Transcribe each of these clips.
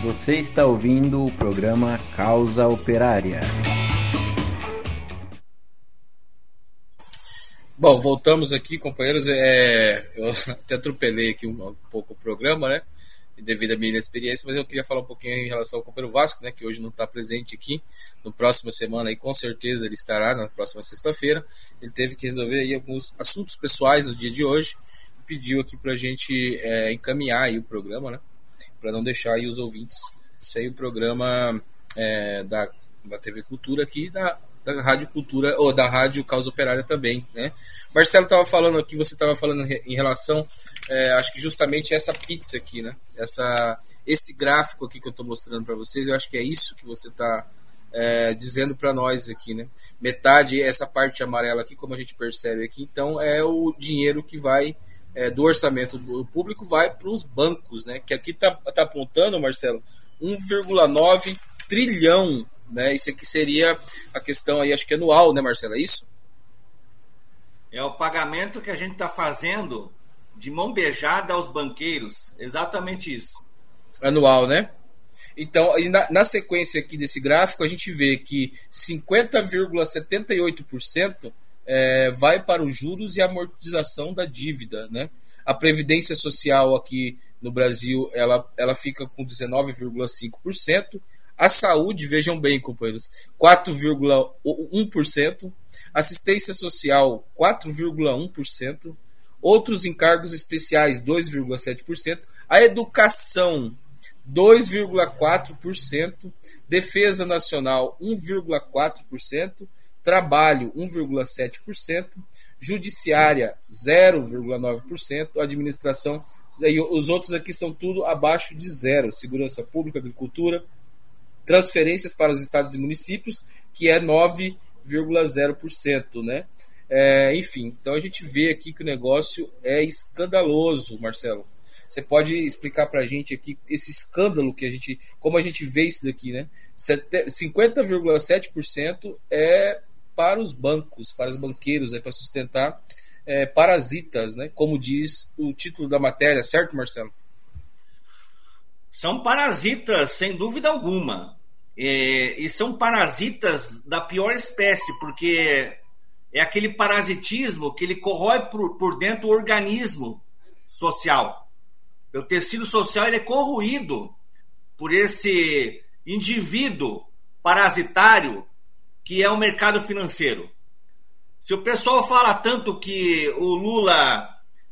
Você está ouvindo o programa Causa Operária. Bom, voltamos aqui, companheiros. Eu até atropelei aqui um pouco o programa, né? Devido à minha inexperiência, mas eu queria falar um pouquinho em relação ao companheiro Vasco, né? Que hoje não está presente aqui. No próxima semana, aí, com certeza, ele estará na próxima sexta-feira. Ele teve que resolver aí alguns assuntos pessoais no dia de hoje. Pediu aqui para a gente encaminhar aí o programa, né? Para não deixar aí os ouvintes sem o programa da TV Cultura aqui, da Rádio Cultura, ou da Rádio Causa Operária também, né? Marcelo estava falando aqui, você estava falando em relação, acho que justamente essa pizza aqui, né? Esse gráfico aqui que eu estou mostrando para vocês, eu acho que é isso que você está dizendo para nós aqui, né? Metade, essa parte amarela aqui, como a gente percebe aqui, então é o dinheiro que vai do orçamento do público, vai para os bancos, né? Que aqui tá apontando, Marcelo, 1,9 trilhão, né? Isso aqui seria a questão aí, acho que anual, né, Marcelo? É isso? É o pagamento que a gente está fazendo de mão beijada aos banqueiros. Exatamente isso. Anual, né? Então, na sequência aqui desse gráfico, a gente vê que 50,78% vai para os juros e amortização da dívida, né? A Previdência Social aqui no Brasil, ela fica com 19,5%. A saúde, vejam bem, companheiros, 4,1%. Assistência social, 4,1%. Outros encargos especiais, 2,7%. A educação, 2,4%. Defesa nacional, 1,4%. Trabalho, 1,7%. Judiciária, 0,9%. Administração, e os outros aqui são tudo abaixo de zero. Segurança pública, agricultura, transferências para os estados e municípios, que é 9,0%, né? Enfim, então a gente vê aqui que o negócio é escandaloso, Marcelo. Você pode explicar para a gente aqui esse escândalo que como a gente vê isso daqui, né? 50,7% é para os bancos, para os banqueiros, para sustentar parasitas, né? Como diz o título da matéria, certo, Marcelo? São parasitas, sem dúvida alguma. E são parasitas da pior espécie, porque é aquele parasitismo que ele corrói por dentro o organismo social. O tecido social ele é corroído por esse indivíduo parasitário que é o mercado financeiro. Se o pessoal fala tanto que o Lula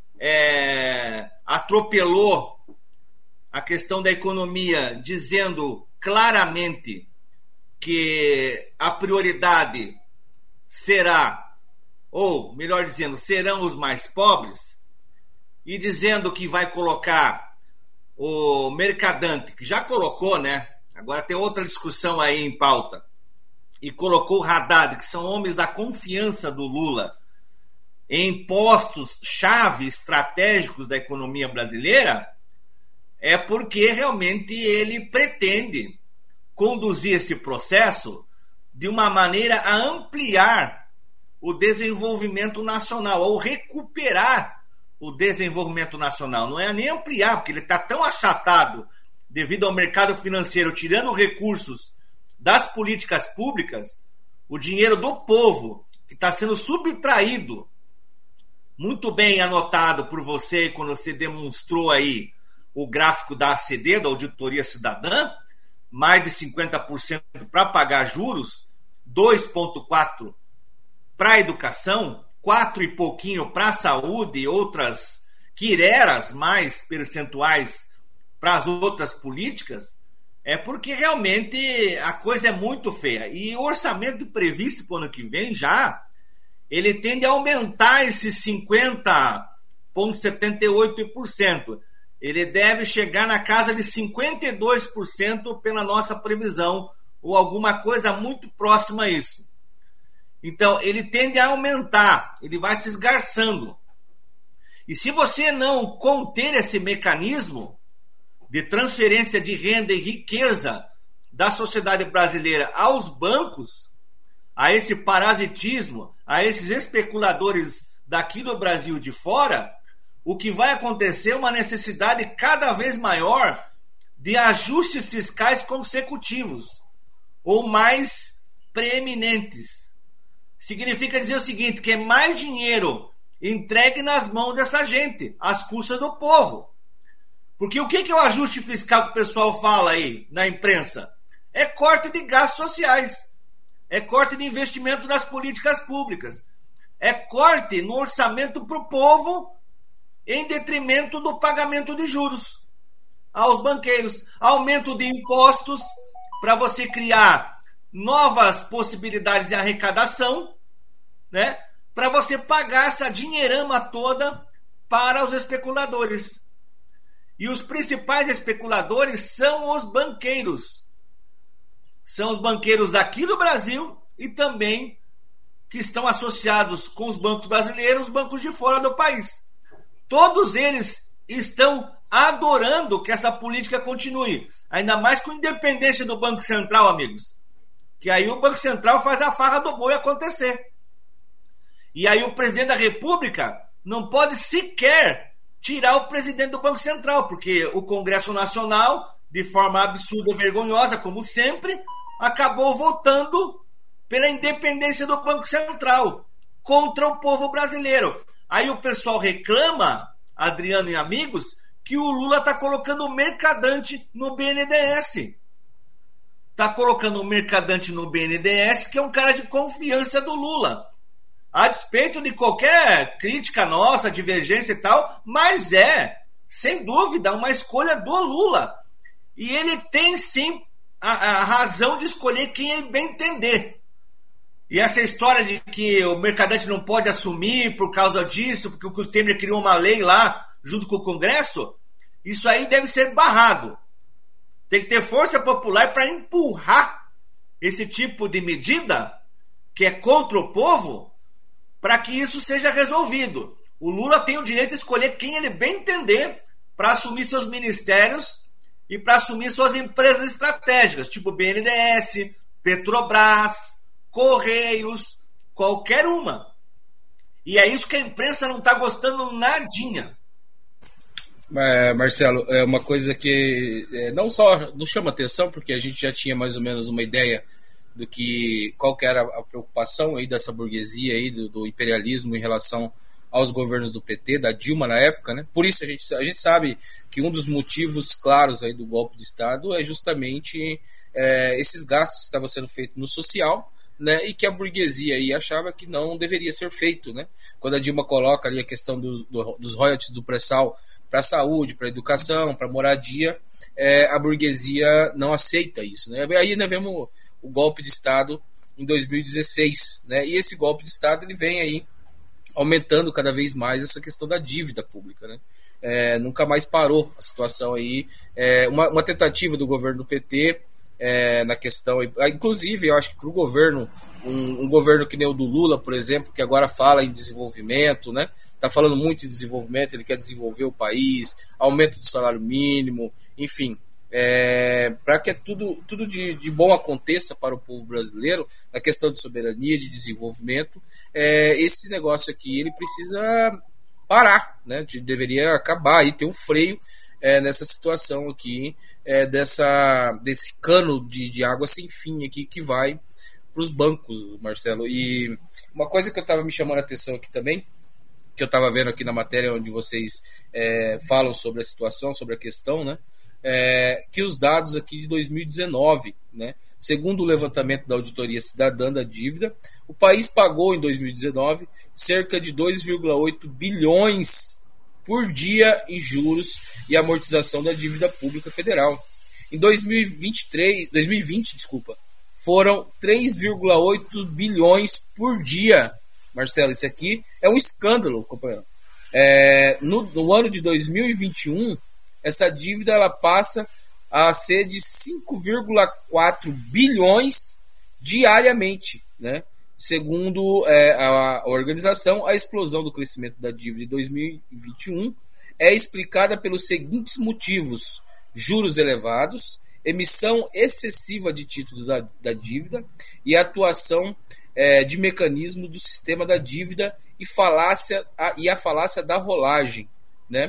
atropelou a questão da economia, dizendo claramente que a prioridade será, ou melhor dizendo, serão os mais pobres, e dizendo que vai colocar o mercadante, que já colocou, né? Agora tem outra discussão aí em pauta, e colocou o Haddad, que são homens da confiança do Lula, em postos-chave estratégicos da economia brasileira, é porque realmente ele pretende conduzir esse processo de uma maneira a ampliar o desenvolvimento nacional, ou recuperar o desenvolvimento nacional. Não é nem ampliar, porque ele está tão achatado devido ao mercado financeiro, tirando recursos das políticas públicas, o dinheiro do povo, que está sendo subtraído, muito bem anotado por você, quando você demonstrou aí o gráfico da ACD, da Auditoria Cidadã, mais de 50% para pagar juros, 2,4% para a educação, 4 e pouquinho para a saúde e outras quireras mais percentuais para as outras políticas, é porque realmente a coisa é muito feia. E o orçamento previsto para o ano que vem ele tende a aumentar esses 50,78%. Ele deve chegar na casa de 52% pela nossa previsão, ou alguma coisa muito próxima a isso. Então, ele tende a aumentar, ele vai se esgarçando. E se você não conter esse mecanismo de transferência de renda e riqueza da sociedade brasileira aos bancos, a esse parasitismo, a esses especuladores daqui do Brasil e de fora, o que vai acontecer é uma necessidade cada vez maior de ajustes fiscais consecutivos ou mais preeminentes. Significa dizer o seguinte, que é mais dinheiro entregue nas mãos dessa gente, às custas do povo. Porque o que é o ajuste fiscal que o pessoal fala aí na imprensa? É corte de gastos sociais, é corte de investimento nas políticas públicas, é corte no orçamento para o povo em detrimento do pagamento de juros aos banqueiros, aumento de impostos para você criar novas possibilidades de arrecadação, né? Para você pagar essa dinheirama toda para os especuladores. E os principais especuladores são os banqueiros. São os banqueiros daqui do Brasil e também que estão associados com os bancos brasileiros, os bancos de fora do país. Todos eles estão adorando que essa política continue. Ainda mais com a independência do Banco Central, amigos. Que aí o Banco Central faz a farra do boi acontecer. E aí o presidente da República não pode sequer tirar o presidente do Banco Central, porque o Congresso Nacional, de forma absurda e vergonhosa, como sempre, acabou votando pela independência do Banco Central contra o povo brasileiro. Aí o pessoal reclama, Adriano e amigos, que o Lula está colocando o mercadante no BNDES. Está colocando o mercadante no BNDES, que é um cara de confiança do Lula. A despeito de qualquer crítica nossa, divergência e tal, mas é, sem dúvida, uma escolha do Lula. E ele tem, sim, a razão de escolher quem ele bem entender. E essa história de que o mercadante não pode assumir por causa disso, porque o Temer criou uma lei lá, junto com o Congresso, isso aí deve ser barrado. Tem que ter força popular para empurrar esse tipo de medida, que é contra o povo, para que isso seja resolvido. O Lula tem o direito de escolher quem ele bem entender para assumir seus ministérios e para assumir suas empresas estratégicas, tipo BNDES, Petrobras, Correios, qualquer uma. E é isso que a imprensa não está gostando nadinha. Marcelo, é uma coisa que não só nos chama atenção, porque a gente já tinha mais ou menos uma ideia do que qual que era a preocupação aí dessa burguesia aí do imperialismo em relação aos governos do PT, da Dilma na época, né? Por isso a gente sabe que um dos motivos claros aí do golpe de Estado é justamente esses gastos que estavam sendo feitos no social, né? E que a burguesia aí achava que não deveria ser feito, né? Quando a Dilma coloca ali a questão dos royalties do pré-sal para a saúde, para a educação, para a moradia, a burguesia não aceita isso, né? Aí nós vemos o golpe de Estado em 2016, né? E esse golpe de Estado ele vem aí aumentando cada vez mais essa questão da dívida pública, né? Nunca mais parou a situação aí, uma tentativa do governo do PT na questão, inclusive eu acho que para o governo, um governo que nem o do Lula, por exemplo, que agora fala em desenvolvimento, né? Está falando muito em desenvolvimento, ele quer desenvolver o país, aumento do salário mínimo, enfim, para que tudo de bom aconteça para o povo brasileiro, na questão de soberania, de desenvolvimento, esse negócio aqui ele precisa parar, né? Deveria acabar e ter um freio nessa situação aqui, desse cano de água sem fim aqui que vai para os bancos, Marcelo. E uma coisa que eu estava me chamando a atenção aqui também, que eu estava vendo aqui na matéria onde vocês falam sobre a situação, sobre a questão, né? Que os dados aqui de 2019, né? Segundo o levantamento da Auditoria Cidadã da Dívida, o país pagou em 2019 cerca de 2,8 bilhões por dia em juros e amortização da dívida pública federal. Em 2020, foram 3,8 bilhões por dia. Marcelo, isso aqui é um escândalo, companheiro. No ano de 2021, essa dívida ela passa a ser de 5,4 bilhões diariamente, né? Segundo a organização, a explosão do crescimento da dívida em 2021 é explicada pelos seguintes motivos: juros elevados, emissão excessiva de títulos da dívida e atuação de mecanismo do sistema da dívida e a falácia da rolagem, né?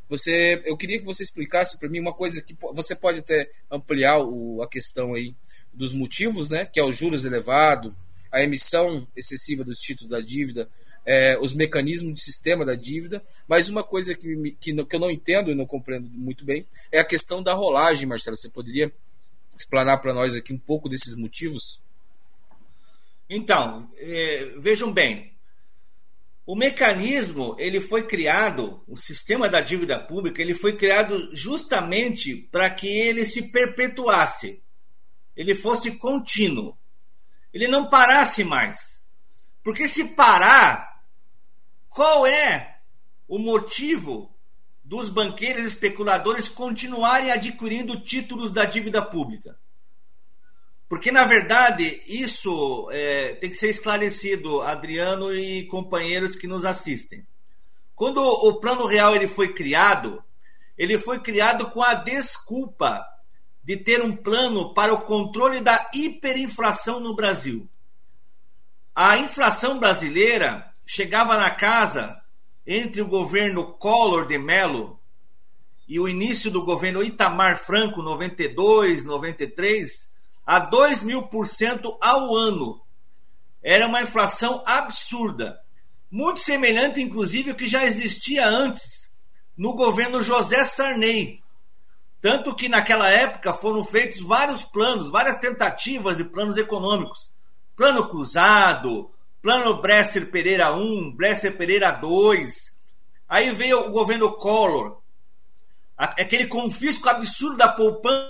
Eu queria que você explicasse para mim uma coisa que você pode até ampliar a questão aí dos motivos, né? Que é os juros elevados, a emissão excessiva dos títulos da dívida, os mecanismos de sistema da dívida, mas uma coisa que eu não entendo e não compreendo muito bem é a questão da rolagem, Marcelo. Você poderia explanar para nós aqui um pouco desses motivos? Então, vejam bem, o mecanismo, ele foi criado, o sistema da dívida pública, ele foi criado justamente para que ele se perpetuasse, ele fosse contínuo, ele não parasse mais. Porque se parar, qual é o motivo dos banqueiros e especuladores continuarem adquirindo títulos da dívida pública? Porque, na verdade, isso tem que ser esclarecido, Adriano e companheiros que nos assistem. Quando o Plano Real ele foi criado com a desculpa de ter um plano para o controle da hiperinflação no Brasil. A inflação brasileira chegava na casa, entre o governo Collor de Mello e o início do governo Itamar Franco, 92, 93, a 2.000% ao ano. Era uma inflação absurda, muito semelhante, inclusive, ao que já existia antes no governo José Sarney. Tanto que naquela época foram feitos vários planos, várias tentativas de planos econômicos. Plano Cruzado, Plano Bresser Pereira 1, Bresser Pereira 2. Aí veio o governo Collor, aquele confisco absurdo da poupança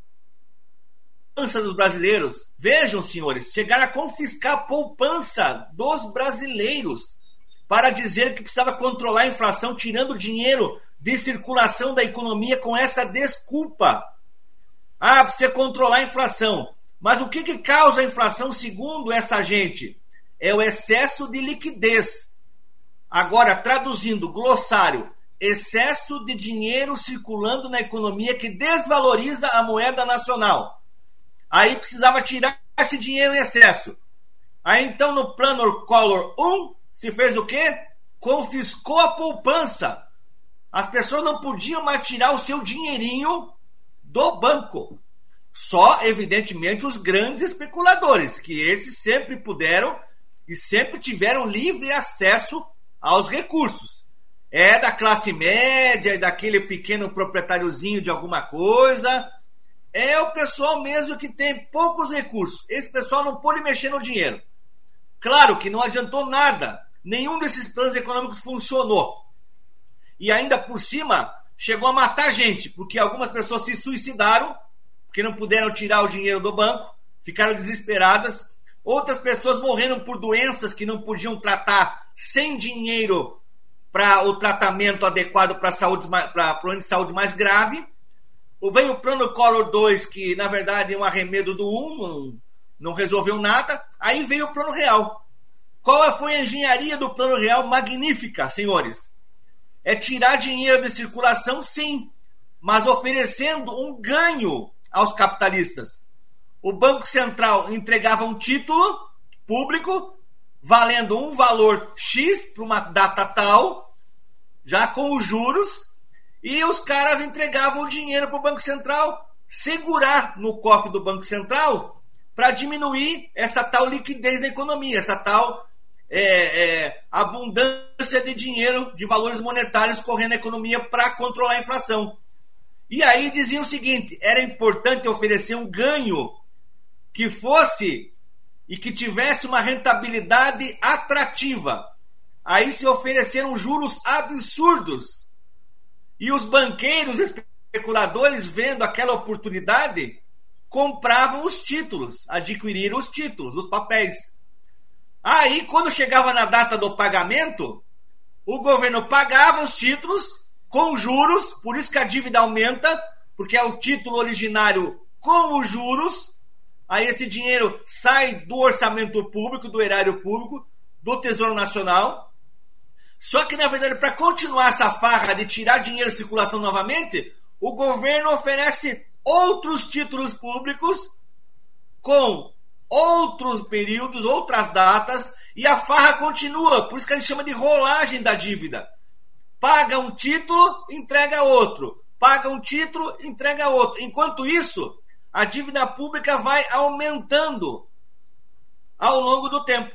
dos brasileiros. Vejam, senhores, chegaram a confiscar a poupança dos brasileiros para dizer que precisava controlar a inflação, tirando dinheiro de circulação da economia com essa desculpa. Precisa controlar a inflação. Mas o que causa a inflação, segundo essa gente? É o excesso de liquidez. Agora, traduzindo, glossário, excesso de dinheiro circulando na economia que desvaloriza a moeda nacional. Aí precisava tirar esse dinheiro em excesso. Aí então no plano Collor 1 se fez o quê? Confiscou a poupança. As pessoas não podiam mais tirar o seu dinheirinho do banco. Só, evidentemente, os grandes especuladores, que esses sempre puderam e sempre tiveram livre acesso aos recursos. É da classe média, é daquele pequeno proprietáriozinho de alguma coisa. É o pessoal mesmo que tem poucos recursos. Esse pessoal não pôde mexer no dinheiro. Claro que não adiantou nada. Nenhum desses planos econômicos funcionou. E ainda por cima, chegou a matar gente, porque algumas pessoas se suicidaram, porque não puderam tirar o dinheiro do banco, ficaram desesperadas. Outras pessoas morreram por doenças que não podiam tratar sem dinheiro para o tratamento adequado para problema de saúde mais grave. Vem o plano Collor 2, que na verdade é um arremedo do 1, não resolveu nada. Aí veio o plano real. Qual foi a engenharia do plano real? Magnífica, senhores. É tirar dinheiro de circulação, sim, mas oferecendo um ganho aos capitalistas. O Banco Central entregava um título público valendo um valor X para uma data tal, já com os juros, e os caras entregavam o dinheiro para o Banco Central segurar no cofre do Banco Central para diminuir essa tal liquidez da economia, essa tal abundância de dinheiro, de valores monetários correndo na economia para controlar a inflação. E aí diziam o seguinte: era importante oferecer um ganho que fosse e que tivesse uma rentabilidade atrativa. Aí se ofereceram juros absurdos. E os banqueiros, especuladores, vendo aquela oportunidade, compravam os títulos, adquiriram os títulos, os papéis. Aí, quando chegava na data do pagamento, o governo pagava os títulos com juros, por isso que a dívida aumenta, porque é o título originário com os juros. Aí esse dinheiro sai do orçamento público, do erário público, do Tesouro Nacional. Só que, na verdade, para continuar essa farra de tirar dinheiro de circulação novamente, o governo oferece outros títulos públicos com outros períodos, outras datas, e a farra continua. Por isso que a gente chama de rolagem da dívida. paga um título, entrega outro. Paga um título, entrega outro. Enquanto isso, a dívida pública vai aumentando ao longo do tempo.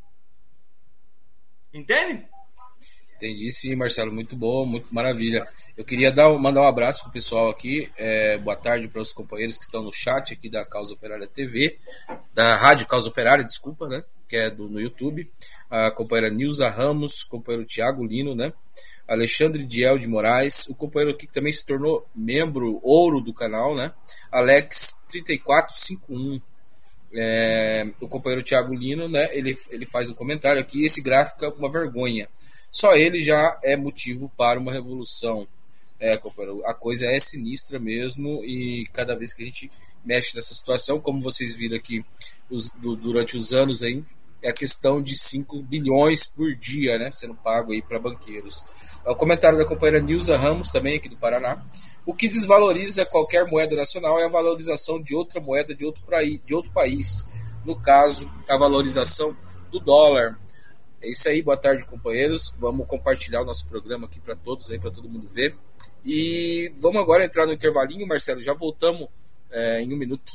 Entende? Entendi sim, Marcelo, muito bom, muito maravilha. Eu queria mandar um abraço pro pessoal aqui, boa tarde para os companheiros que estão no chat aqui da Causa Operária TV, da Rádio Causa Operária, desculpa, né, que é no YouTube, a companheira Nilza Ramos, o companheiro Tiago Lino, né, Alexandre Diel de Moraes, o companheiro aqui que também se tornou membro ouro do canal, né, Alex 3451, o companheiro Tiago Lino, né, ele faz um comentário aqui, esse gráfico é uma vergonha. Só ele já é motivo para uma revolução. Companheiro, a coisa é sinistra mesmo e cada vez que a gente mexe nessa situação, como vocês viram aqui durante os anos aí, é a questão de 5 bilhões por dia, né, sendo pago aí para banqueiros. O comentário da companheira Nilza Ramos, também aqui do Paraná. O que desvaloriza qualquer moeda nacional é a valorização de outra moeda de outro país. No caso, a valorização do dólar. É isso aí, boa tarde, companheiros. Vamos compartilhar o nosso programa aqui para todos, aí para todo mundo ver. E vamos agora entrar no intervalinho, Marcelo. Já voltamos em 1 minuto.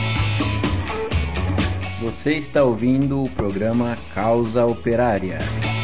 Você está ouvindo o programa Causa Operária.